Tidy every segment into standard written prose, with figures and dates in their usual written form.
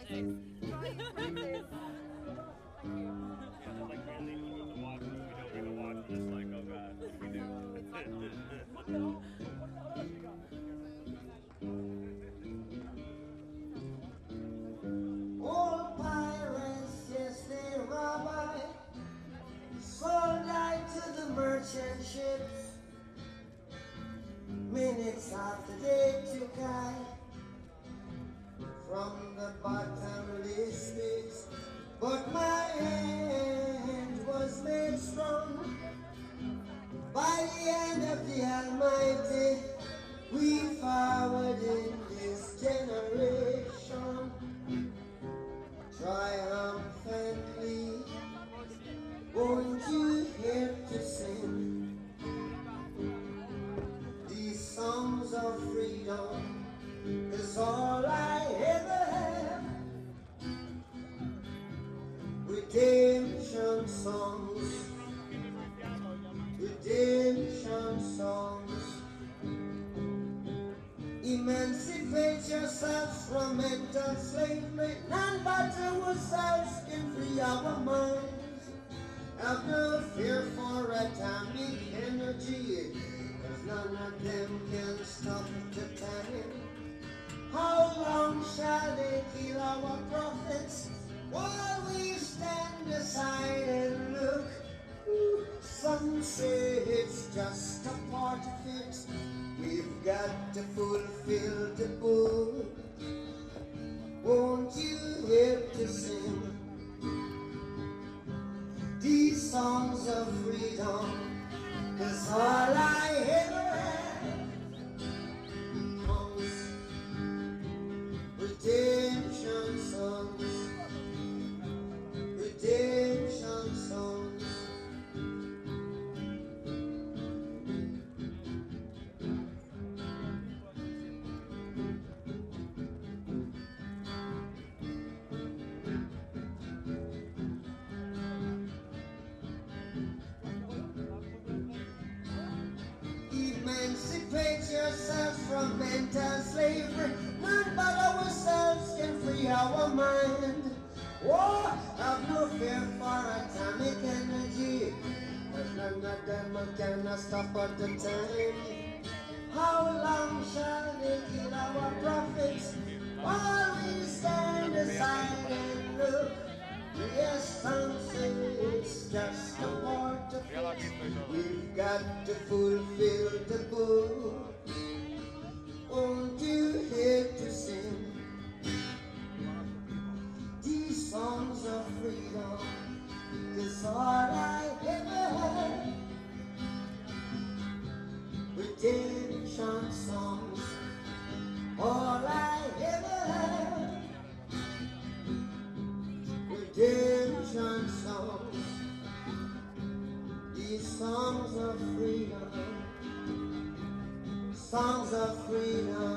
All pirates, yes, they rob I, sold I to the merchant ships. Minutes after they took I from the bottomless pit, but my hand was made strong by the hand of the Almighty. We forward in this generation triumphantly. Won't you help to sing these songs of freedom? 'Cause all I ever have, redemption songs, redemption songs. Emancipate yourselves from mental slavery. None but ourselves can free our minds. Have no fear for atomic energy, 'cause none of them can stop the time. How long shall they kill our prophets while we stand aside and look? Some say it's just a part of it. We've got to fulfill the book. Won't you help to sing these songs of freedom? 'Cause all I ever had comes redemption songs, redemption songs. Emancipate yourselves from mental slavery. None but ourselves can free our mind. Oh, have no fear for atomic energy, 'cause none of them can stop at the time. How long shall they kill our prophets while we stand aside and look? Yes, some say it's just a part of it. We've got to fulfill the book. Won't you help to sing these songs of freedom? 'Cause all I ever had, redemption songs. All I ever had, redemption songs. These songs of freedom, songs of freedom.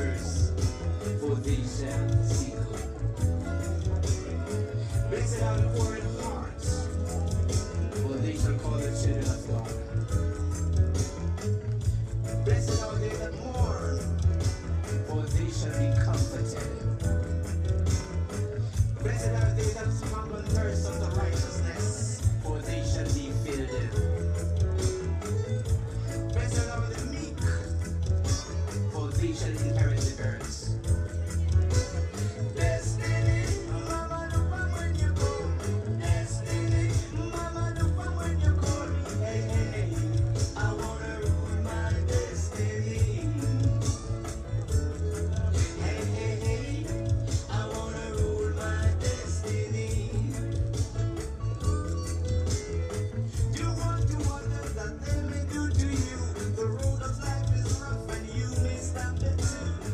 curse, for they shall see good. Blessed are the poor in heart, for they shall call the children of God. Blessed are they that mourn, for they shall be comforted. Blessed are they that hunger and thirst after righteousness, for they shall be filled. Blessed are the meek, for they shall inherit the earth. Destiny, mama, do fun when you go. Destiny, mama, do fun when you call me. Hey, hey, hey, I wanna rule my destiny. Hey, hey, hey, I wanna rule my destiny. Do unto others that they may do to you. The road of life is rough and you may stumble too.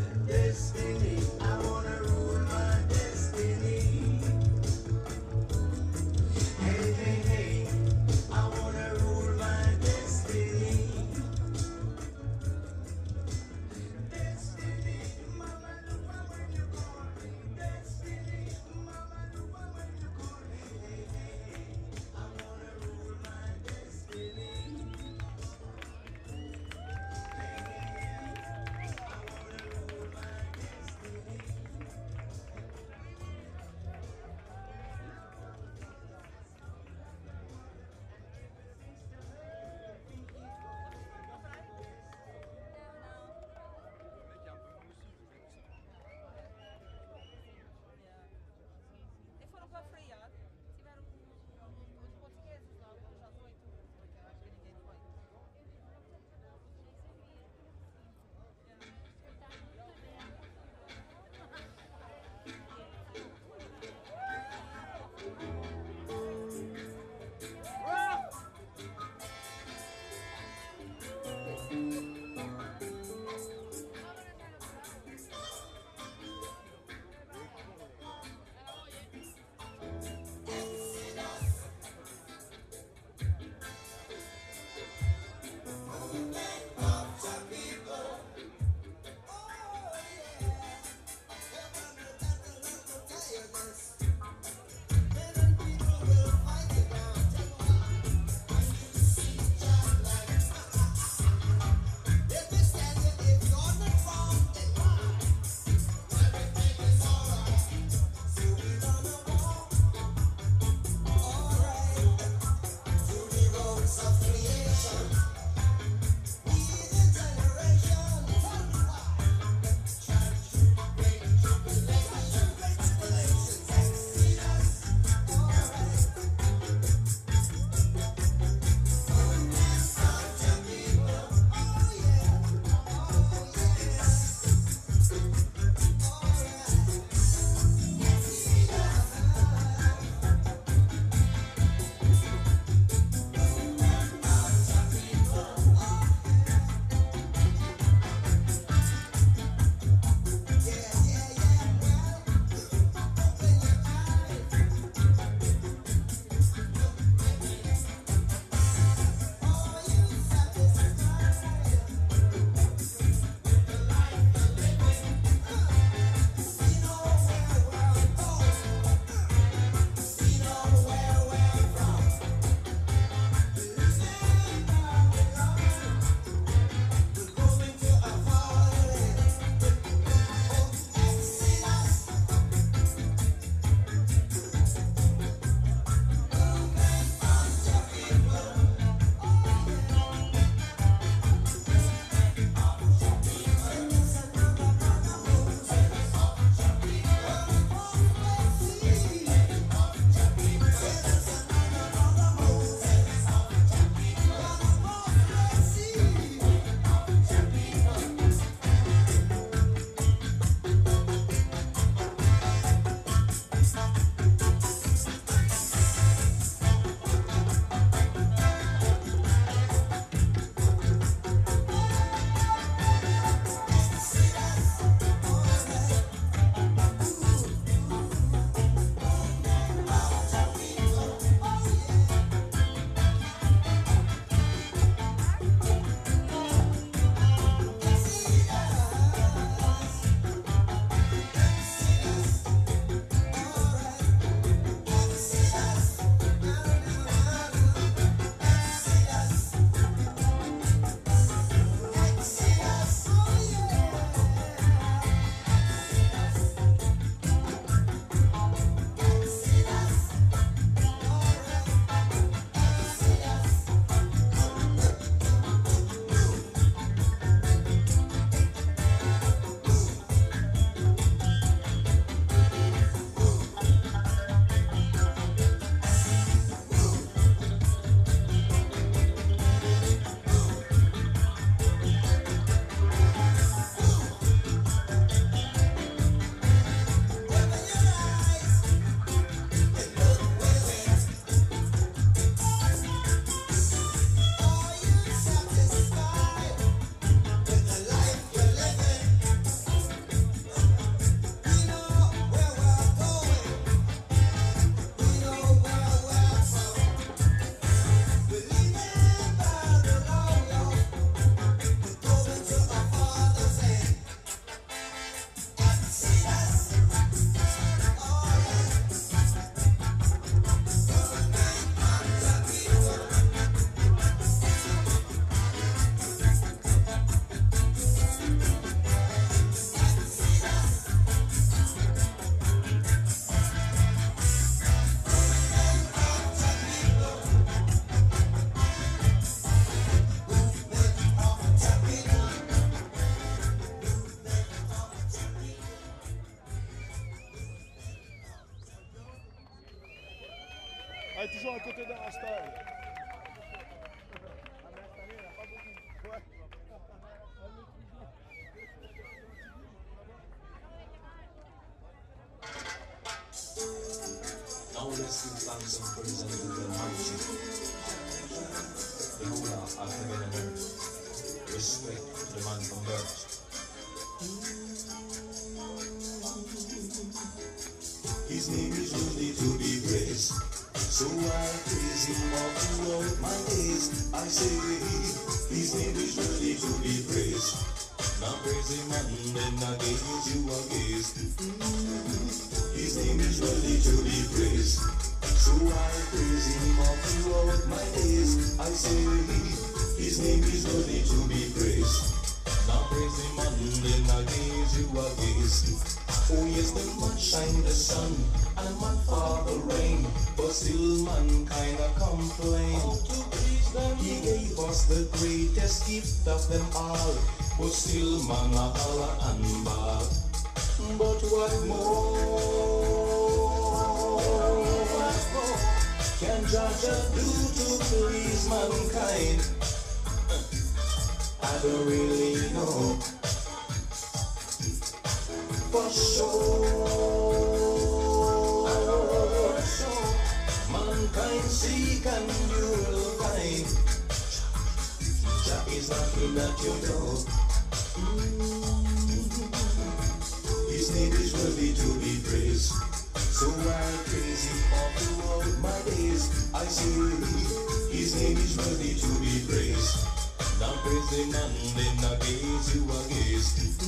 est toujours à côté d'un style. Now let's give thanks and praise unto the Almighty, the ruler of heaven and earth. Respect the man from birth. His name is worthy to be praised, so I praise him all throughout my days. I say, his name is worthy to be praised. Now praise him and then I gaze you a gaze. His name is worthy to be praised, so I praise him all throughout my days. I say, his name is worthy to be praised. Now praise him and then I gaze you a gaze. Oh yes, the man shine the sun and man fall the rain, but still mankind a complain. He gave us the greatest gift of them all, but still man a holler and ball. But what more can Jah do to please mankind? I don't really know. For sure, mankind seek and you will find. Jah is knocking at your door. His name is worthy to be praised, so I praise him all throughout my days. I say, his name is worthy to be praised. Now praise him and then I gaze you a gaze.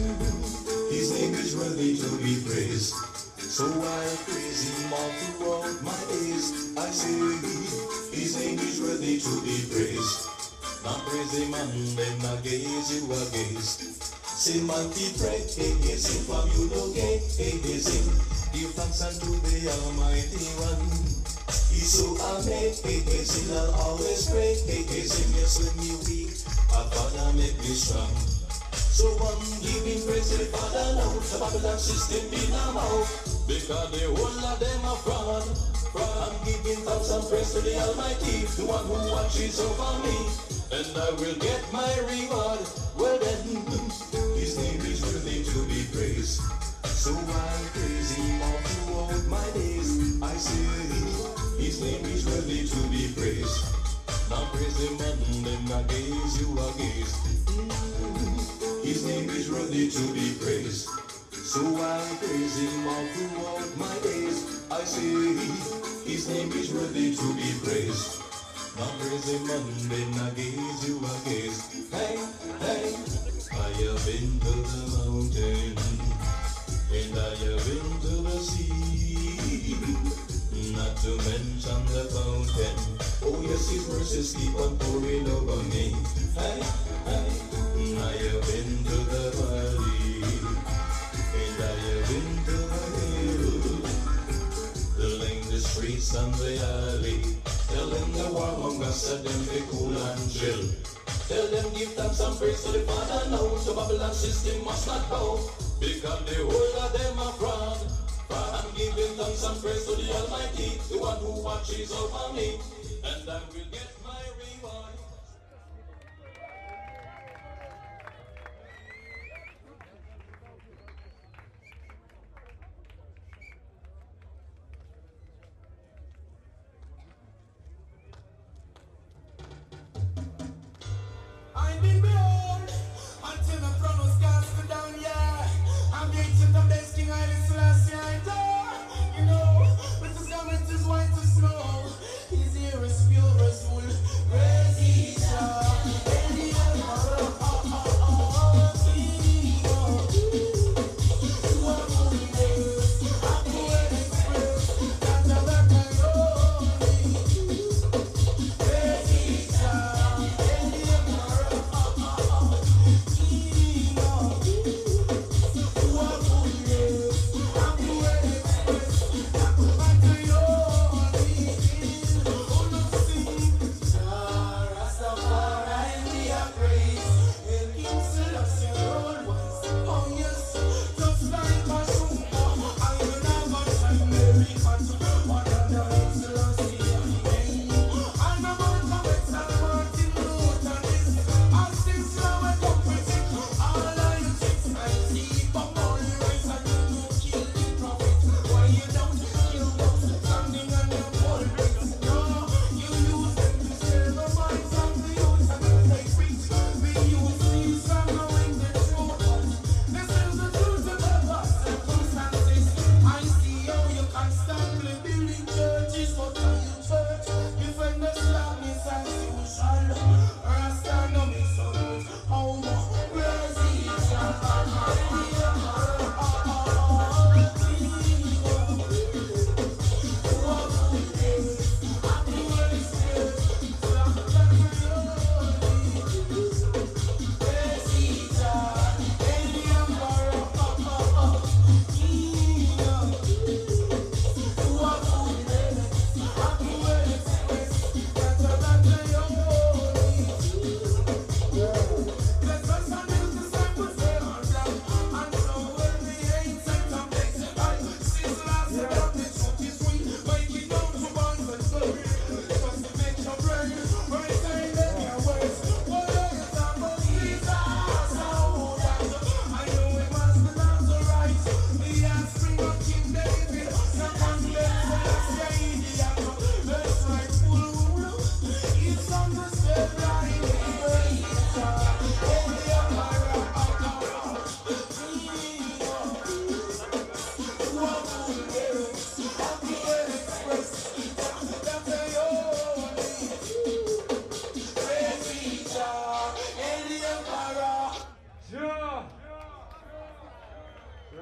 His name is worthy to be praised, so I praise him all throughout my days. I say, his name is worthy to be praised. Now praise him and then I gaze you a gaze. Say man be pray, sing from you no gay, sing. Give thanks unto the Almighty One. He's so amazing, I'll always pray, sing. Yes, when you weak, our Father make me strong. So I'm giving praise to the Father now. The Babylon system be now out, because the whole of them are fraud. I'm giving thanks and praise to the Almighty, the one who watches over me, and I will get my reward. Well then, his name is worthy to be praised, so I praise him all throughout my days. I say, his name is worthy to be praised. Now praise him and then I gaze you a gaze. His name is worthy to be praised, so I praise him all throughout my days. I say, his name is worthy to be praised. Now praise him and then I gaze you a gaze. Hey, hey, I have been to the mountain, and I have been to the sea, not to mention the fountain. Oh yes, his mercies keep on pouring over me. Hey, hey, I have been to the valley, and I have been to the hill, the lane, the streets and the alley. Tell them the warmongers that them be cool and chill. Tell them give thanks and praise to the Father now. The Babylon system must not bow, because the whole of them are fraud. I'm giving thanks and praise to the Almighty, the one who watches over me, and I will get my reward. I've been born until the throne was cast down, yeah. I'm the ancient of days, King Haile Selassie, I die. You know, with his garment is white as snow. His hair is pure as wool. Praise ye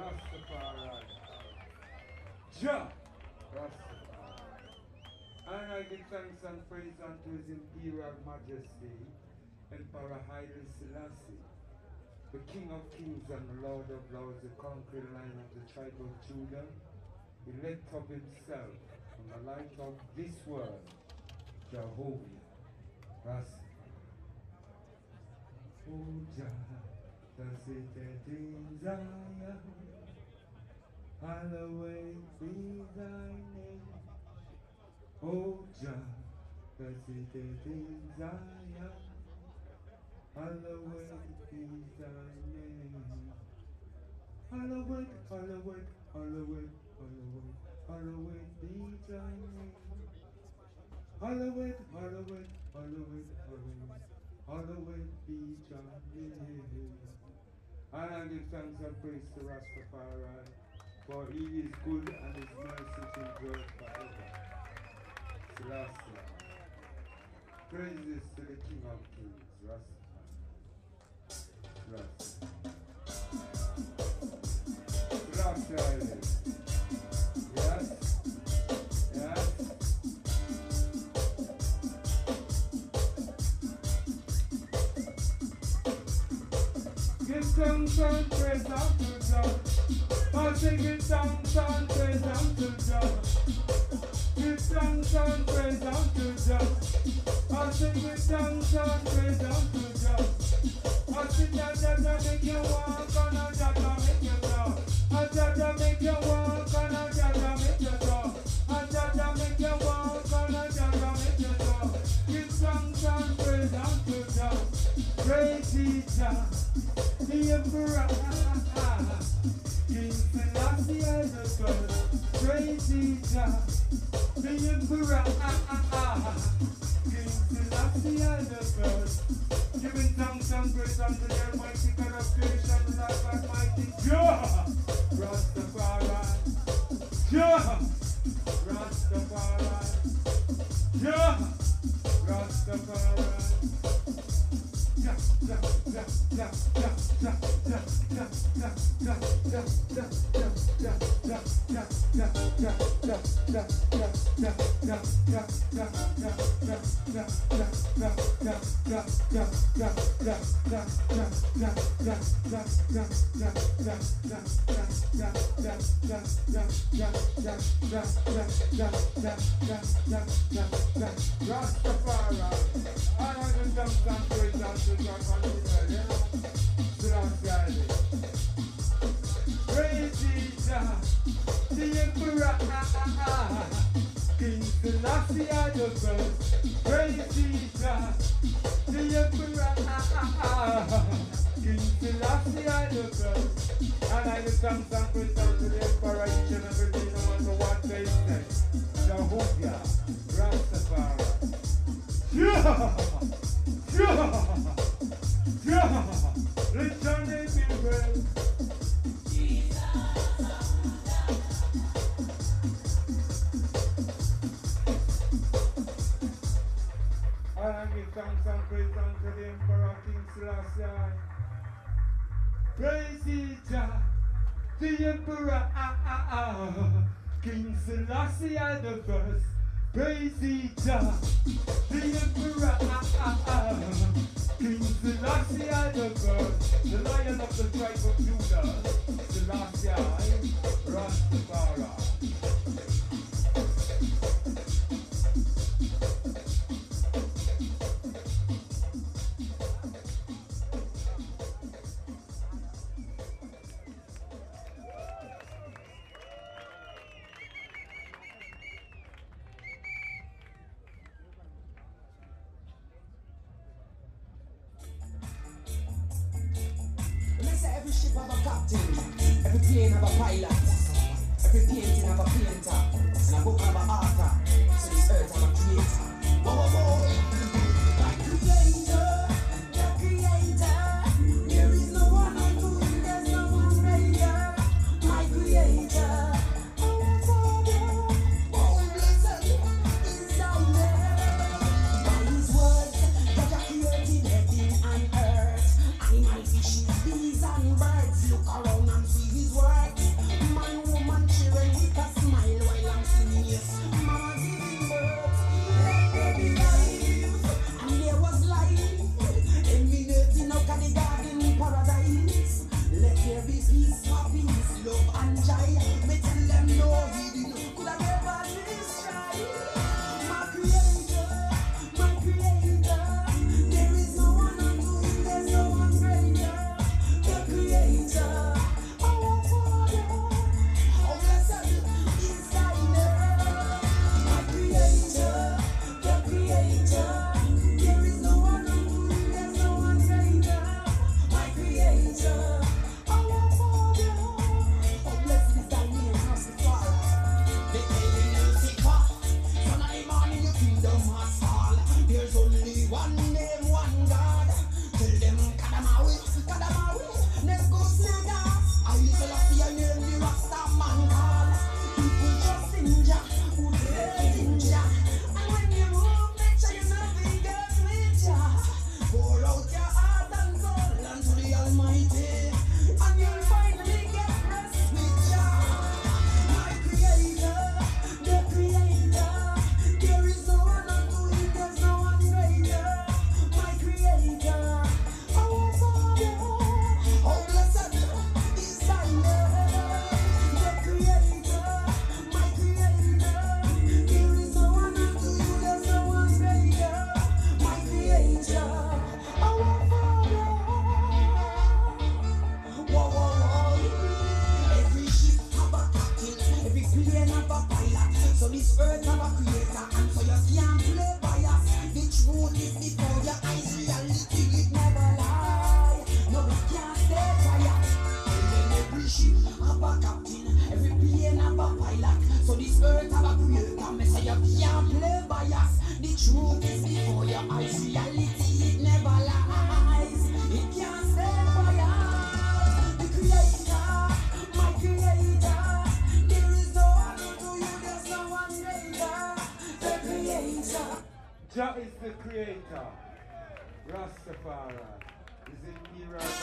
Rastafari. Jah Rastafari. And I give thanks and praise unto His Imperial Majesty, Emperor Haile Selassie, the King of Kings and the Lord of Lords, the conquering Lion of the tribe of Judah, elect of Himself from the light of this world, Jehovah Rastafari. Oh Jah, the seated in Zion, hallowed be thy name. Oh Jah, the seated in Zion, hallowed be thy name. Hallowed, hallowed, hallowed, hallowed, hallowed be thy name. Hallowed, hallowed, hallowed, hallowed, hallowed be thy name. And I give thanks and praise to Rastafari, for He is good and His mercy endures forever. Selassie. Praises to the King of Kings, Rastafari. Rastafari. Yes. Yes. Give thanks and praise unto God. I say give thanks and praise unto God. Give thanks and praise unto God. I say give thanks and praise unto God. I say that make you walk and that make you talk. And that make you walk and that make you talk. And that make you walk and that make you talk. Give thanks and praise unto God. Praise Jah, the Emperor, King Selassie the first. Praise Jah, the Emperor, King Selassie the first. Giving thanks and praise unto the Almighty God of creation, life Almighty Jah, Rastafari, Jah, Rastafari, Jah, Rastafari. Rastafari, I haven't done some praise unto God continually, you know. Selassie. Praise Jah, the Emperor, King Selassie the first. Praise Jah, the Emperor, King Selassie the first. And I give thanks and praise unto the Emperor each and every day, no matter what they say. Jehovah Rastafari. Yeah! Yeah! Yeah! Let your name be praised. I give thanks and praise unto the Emperor King Selassie. Praise Jah, the Emperor King Selassie the first. Praise Jah, the Emperor King Selassie the first, the Lion of the tribe of Judah, Selassie Rastafari. Every ship have a captain, every plane have a pilot, every painting have a painter, and a book have a author, so this earth have a creator. Whoa, whoa, whoa. My creator, the creator, there is no one unto him, there's no one greater. My creator, our Father, oh blessed is thy name. By his word, God has created heaven and earth, animal, fishes, bees and birds. Look around and see his work. a captain, every plane have a pilot. So this earth have a creator, me say you can't play bias. The truth is before your eyes, reality it never lies. It can't stay for ya. The creator, my creator. There is no other to you, there's no one greater. The creator. Jah is the creator. Rastafari is in era of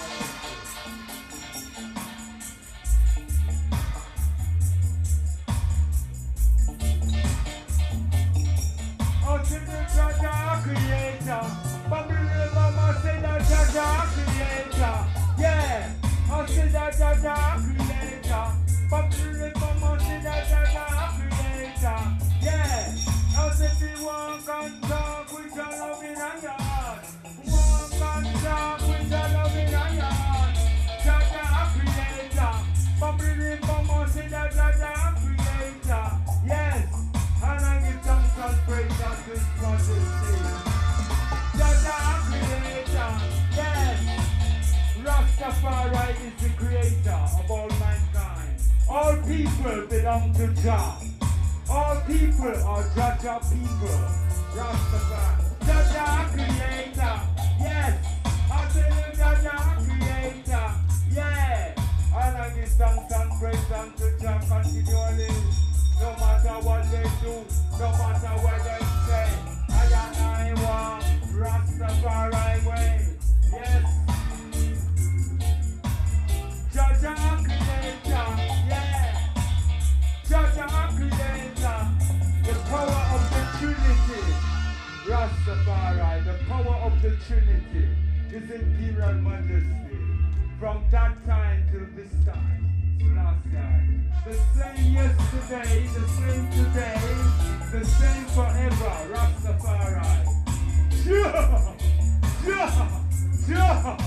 ultimate Jah creator. Babylon mama say that Jah creator. Yeah, I say that Jah creator. Babylon mama say that Jah creator. Yeah, I say everyone can talk with your love in a yard. One can talk with your love in a yard. Jah creator. Babylon mama say that Jah creator. Yes. And I give thanks and praise unto His majesty. Jah creator, yes. Rastafari is the creator of all mankind. All people belong to Jah. All people are Jah people. Rastafari. Jah creator, yes. I tell you Jah creator, yeah. And I give thanks and praise unto Jah continually. No matter what they do, no matter what they say, I want Rastafari way. Yes. Jah creator, yeah. Jah creator, the power of the Trinity. Rastafari, the power of the Trinity, His Imperial Majesty. From that time till this time, last time. The same yesterday, the same today, the same forever, Rastafari. Yeah! Yeah! Yeah!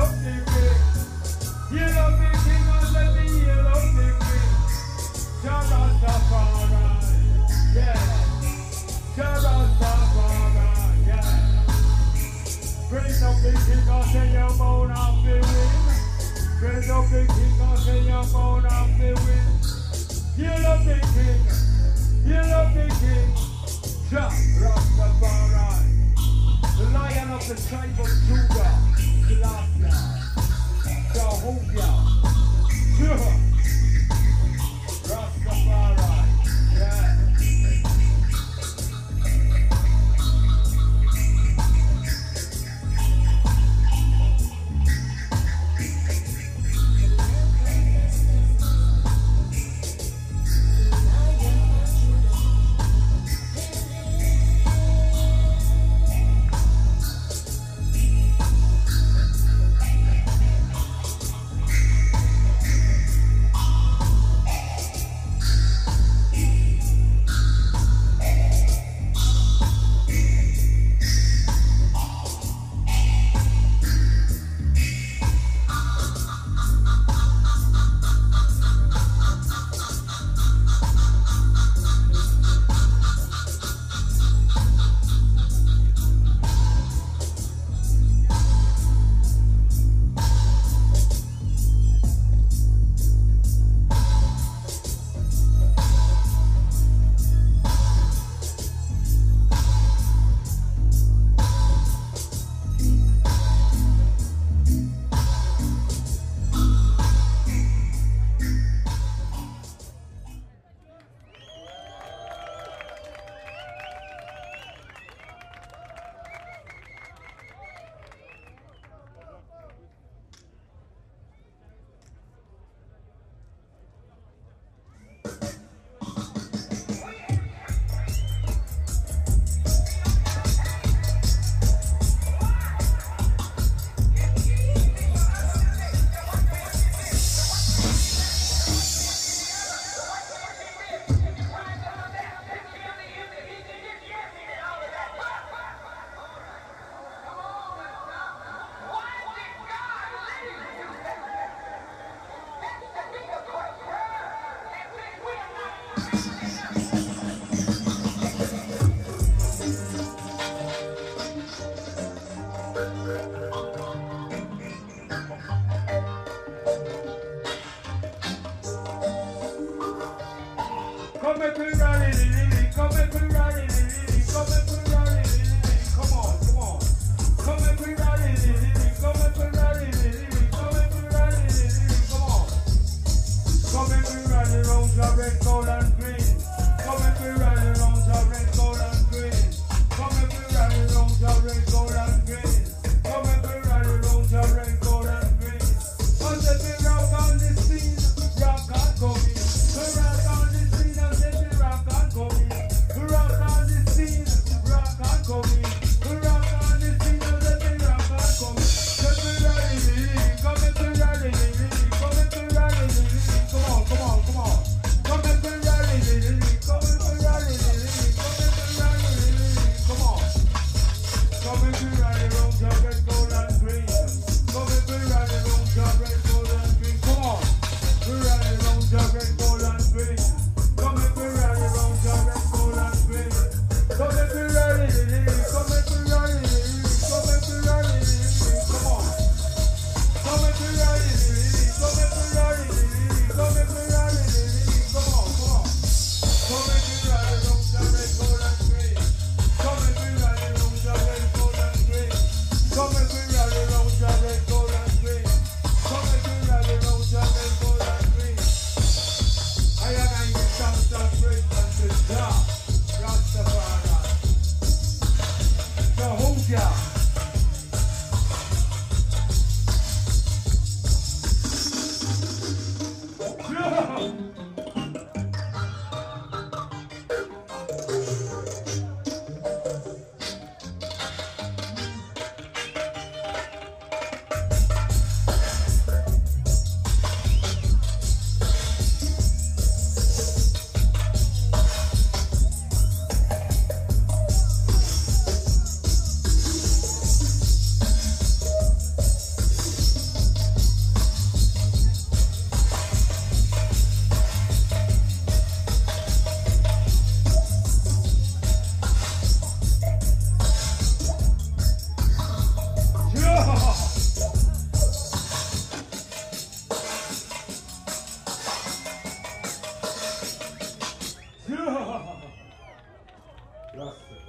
love the king. You love the king, and let me you love the king. Rastafari, yeah. Rastafari, yeah. Praise up the king, I say you're born off the wind. Praise up the king, I say you're born off the wind. You love the king, you love the king. Rastafari, the lion of the tribe of Judah, Selassie, Jehovah, Rastafari, yeah.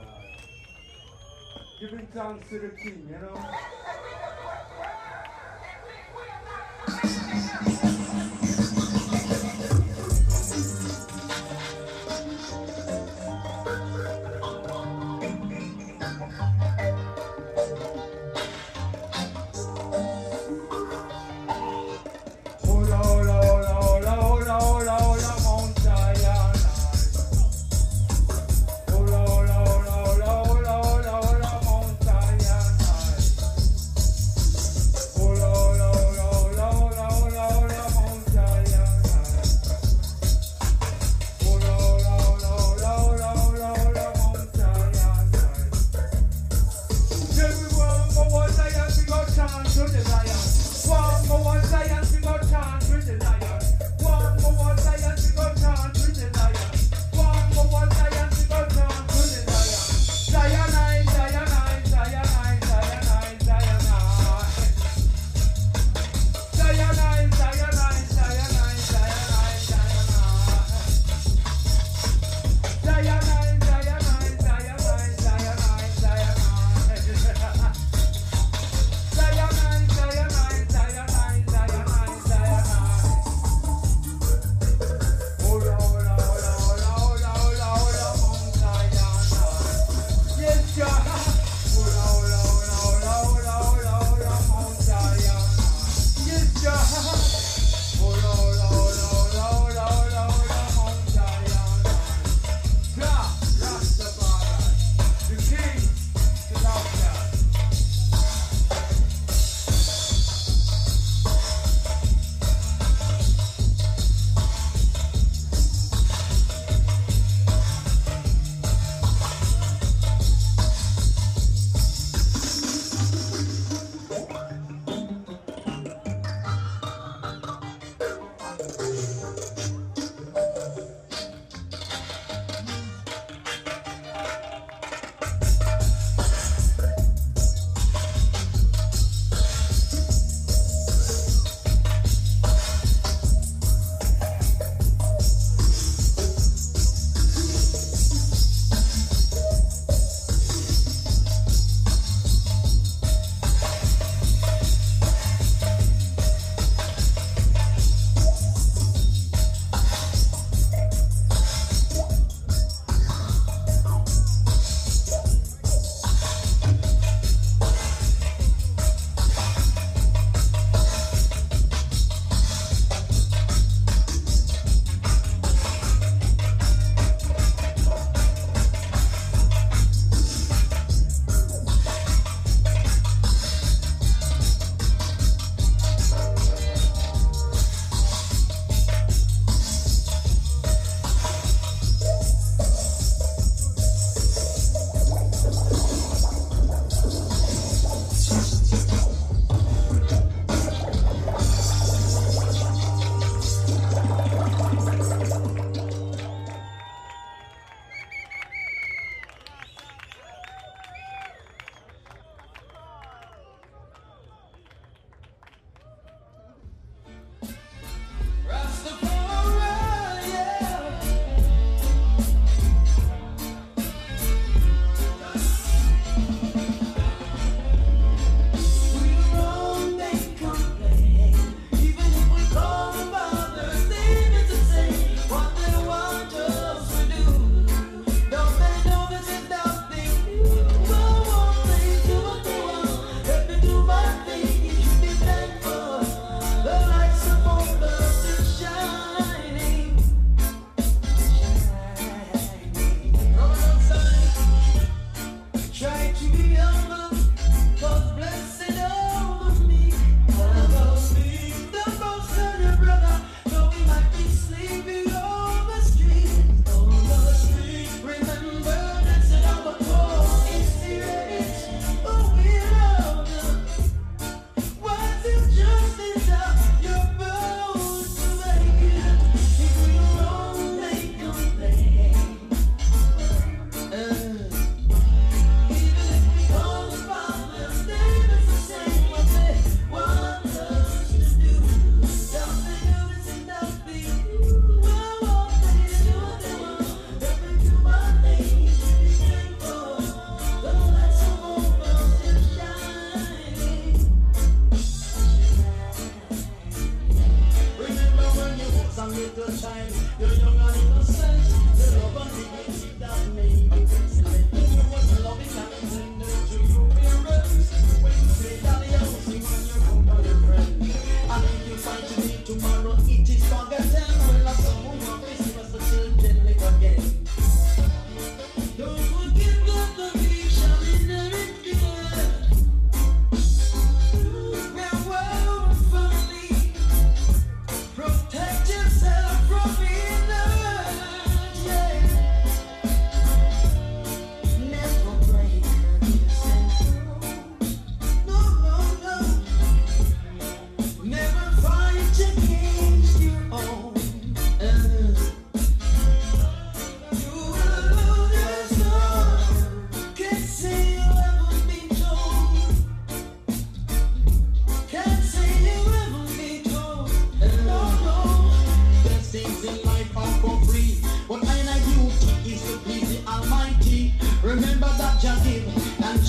Giving thanks to the King, you know.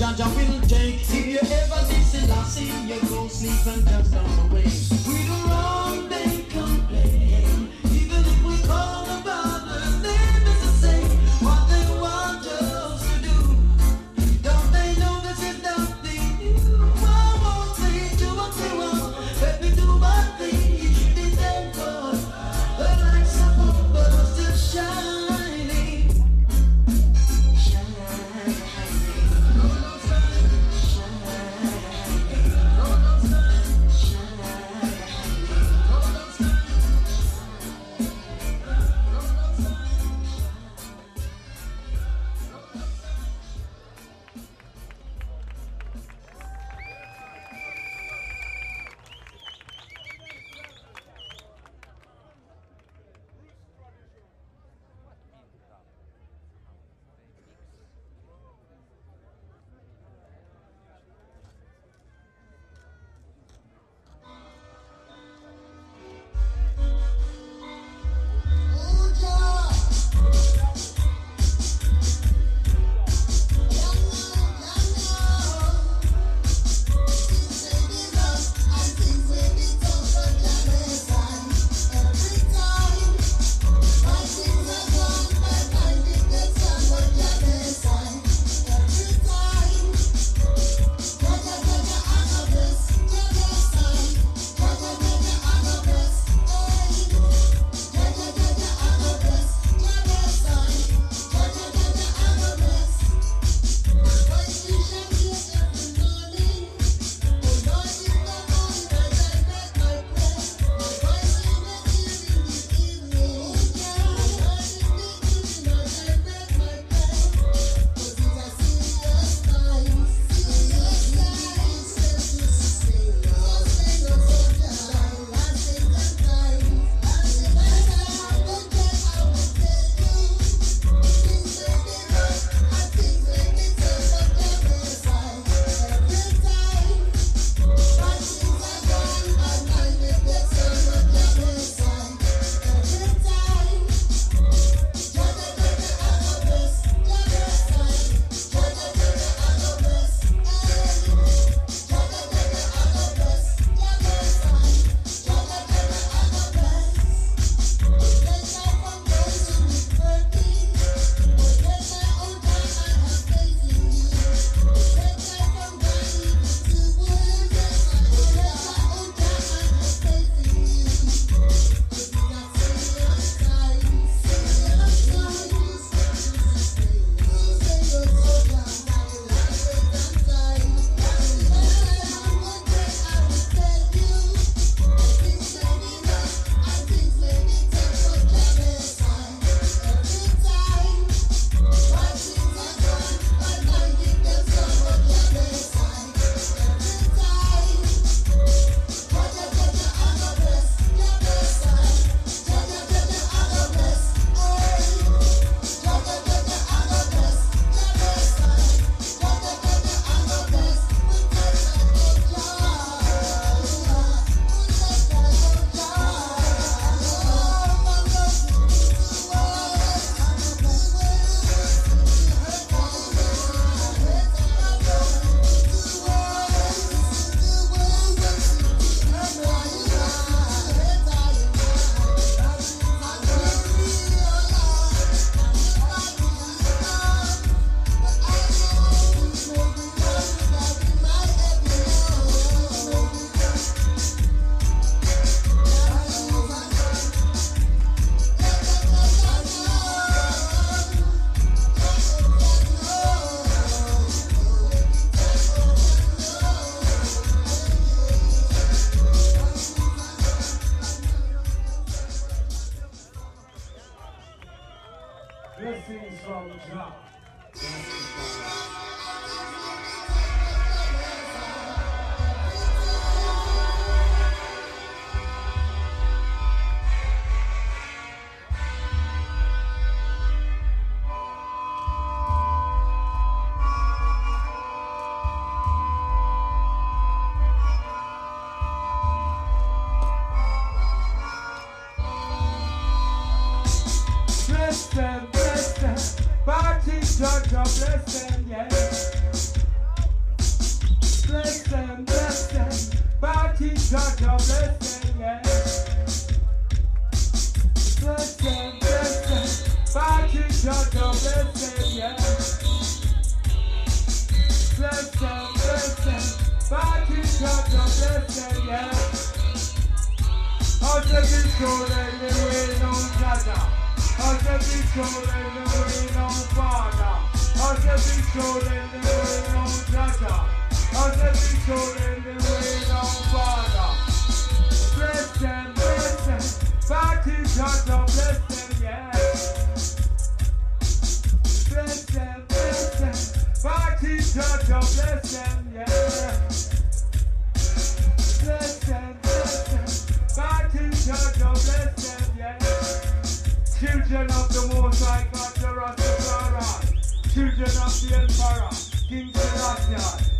Jaja will take. If you ever did Selassie, you go sleep and just down the way. We do wrong, they complain. Even if we call the brothers, name is the same. What they want us to do. Don't they know this is nothing new? I won't say do what they want. Let me do my thing. You should be thankful. The lights are up, but I'm still shining. Shining. Blessings from Jah. Bless them, party Jah, bless them, yes. bless them, yeah. Bless them, back to Jaja, bless them, yeah. Bless them, back to Jaja, bless them, yeah. I'll take it so that they wait on Jaja. I'll take it so that they wait on Father. I'll take it so that they wait on Jaja. I'll take it so that they wait on Father. Bless them, back to Jaja, bless them, yeah. Bless them, back to Jaja, bless them, yeah. Bless them, back to Jaja, bless them, yeah. Children of the Most High God, the Rastafari. Children of the Emperor, King Selassie.